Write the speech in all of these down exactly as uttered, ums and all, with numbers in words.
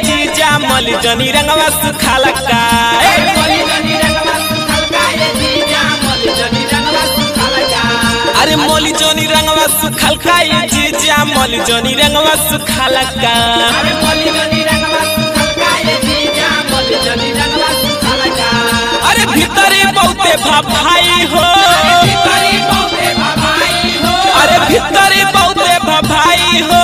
जीजा मली जनी रंगवा सुखाला का अरे मोली जनी रंगवा सुखाल का ये जीजा मोली जनी रंगवा सुखाला का अरे भीतरी बहुते भाई हो अरे भीतरी बहुते भाई हो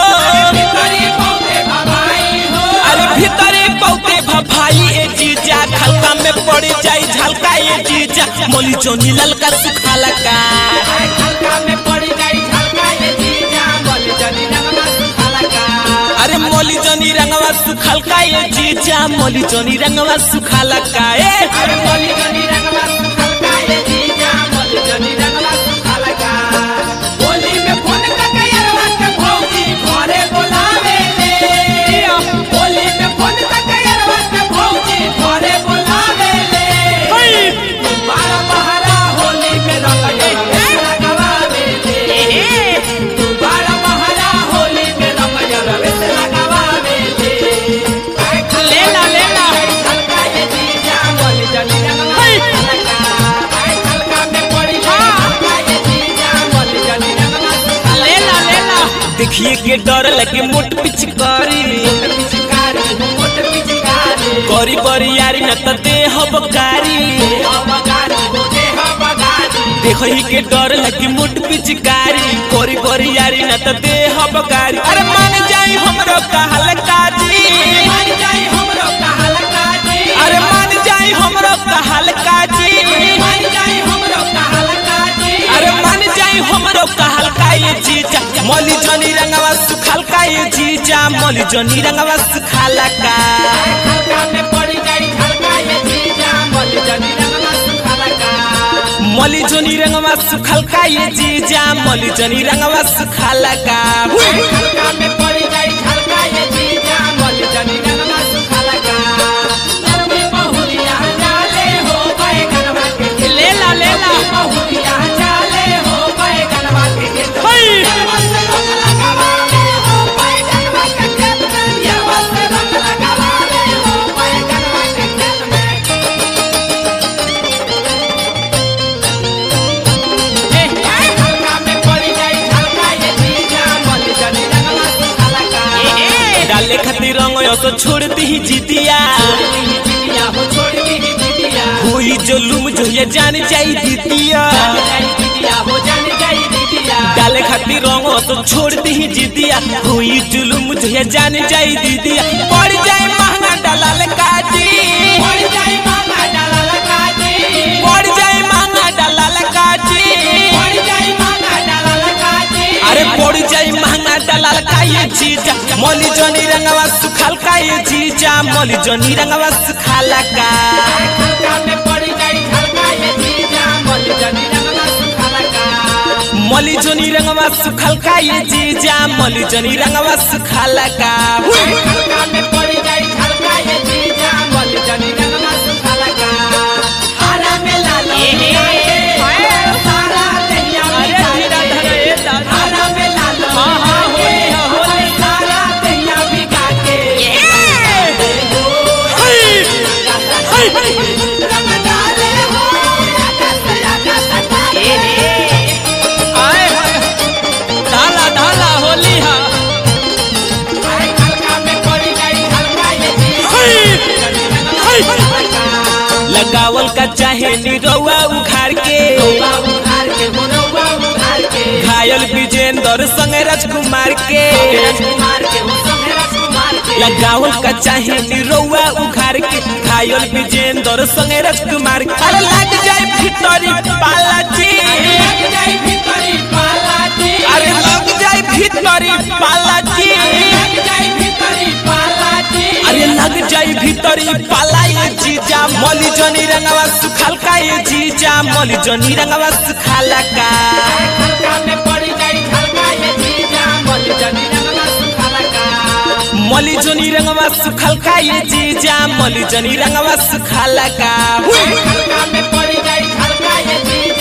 अरे भीतरी बहुते भाई ए जीजा खलका में पड़ी जाई झलका ये जीजा मोली जोनी ललका सुखाला का अरे मोली जोनी रंगवा सुखाल का ये जीजा मोली जोनी रंगवा सुखाला का ए देखिए के डर लगे मोट पिचकारी करी बरी यारी न त दे हबकारी देखो ही के डर लगे मोट पिचकारी करी बरी यारी न त दे हबकारी अरे मान जाई हमरो कहल काजी अरे मान जाई हमरो कहल काजी अरे मान जाई हमरो कहल का ये जीजा मोली जनी रंगवा सुखाल का ये जीजा मोली जनी रंगवा सुखाला का मोली जनी रंगवा सुखाल का ये जीजा मोली जनी रंगवा सुखाला का ले ला ले ला डाले खातिर रंग तो छोड़ती ही जीतिया हुई जो लुम जो ये जान जाई दीदिया डाले खातिर रंग तो छोड़ती ही जीतिया हुई जो लुम जो ये जान जाई दीदिया पड़ जाए महंगा डलाल काजी पड़ जाए महंगा डलाल काजी अरे पड़ जाए महंगा डलाल का ये जीजा मोली जनी रंगवा सुखाल का ये जीजा मोली जनी रंगवा सुखाला का मोली जनी रंगवा सुखाल का ये जीजा मोली जनी रंगवा सुखाला का लगावल का चाहे निरौआ उखाड़ के घायल विजेंद्र संगे राजकुमार के लगावल का चाहे निरौआ उखाड़ के घायल विजेंद्र संगे राजकुमार के अरे लग जाए भीतरी पाला जी अरे लग जाए भीतरी पाला जी अरे लग जाई भीतरी पाला ये जीजा मोली जनी रंगवा सुखाल का ये जीजा मोली जनी रंगवा सुखाला का मोली जनी रंगवा सुखाल का ये जीजा मोली जनी रंगवा सुखाला का